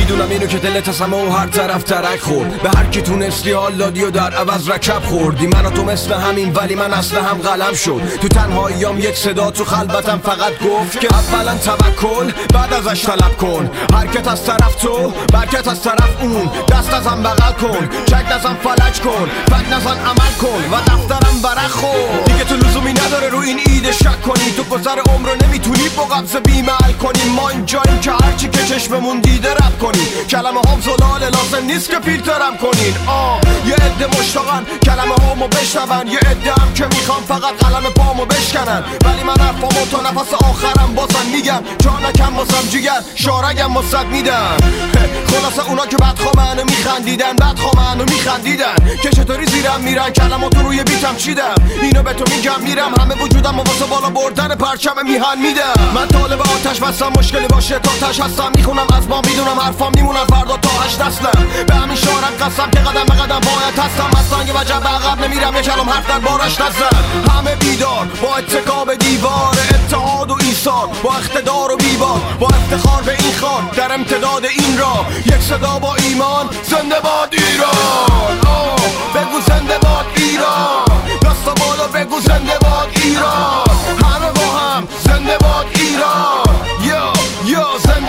میدونم اینو که دلت از همه و هر طرف ترک خورد، به هر کی تونستی حال دادی و در عوض رکب خوردی. من و تو مثل همین ولی من اصلا هم قلم شد. تو تنهاییام یک صدا تو خلوتم فقط گفت که اولا توکل بعد ازش طلب کن. حرکت از طرف تو برکت از طرف اون، دست ازم بغل کن چک ازم فلج کن، فک نزن عمل کن و دفترم برق خور. دیگه تو لزومی نداره رو این ایده شک کنی، تو گذر عمر رو نمیتونی با قبض بیمعل کنی. ما اینجاییم که هرچی که چشممون دیده رب کنی، کلمه هم زلال لازم نیست که فیلترم کنین. یه عده مشتاقن کلمه هامو بشنون، یه عده هم که میخوام فقط قلم پامو بشکنن. ولی من حرفامو تا نفس آخرم بازم میگم، جانکم بازم جیگر شارگم مصد میدم. خلاصه اونا که بدخوامنو میخندیدن بدخوامنو میخندیدن که چطوری زیرم میرن کلماتو روی بیتم چیدم. اینو به تو میگم میرم همه وجودم و واسه بالا بردن پرچم میهن میدم. من طالب آتش بستم مشکلی باشه تا تش هستم، میخونم از ما میدونم حرفام میمونن فردا تا 8 نسلم. به همین شعرم قسم که قدم به قدم باید هستم، از سنگ وجب به عقب نمیرم، یه کلام حرف در بارش نزن. همه بیدار با اتکا به دیوار اتحاد و ایثار، با اقتدار و بیبار، با افتخار به این خان در امتداد این راه. یک صدا با ایمان زنده باد ایران. بگو زنده باد ایران، دستا بالا بگو زنده باد ایران. همه با هم زنده باد ایران. یا زنده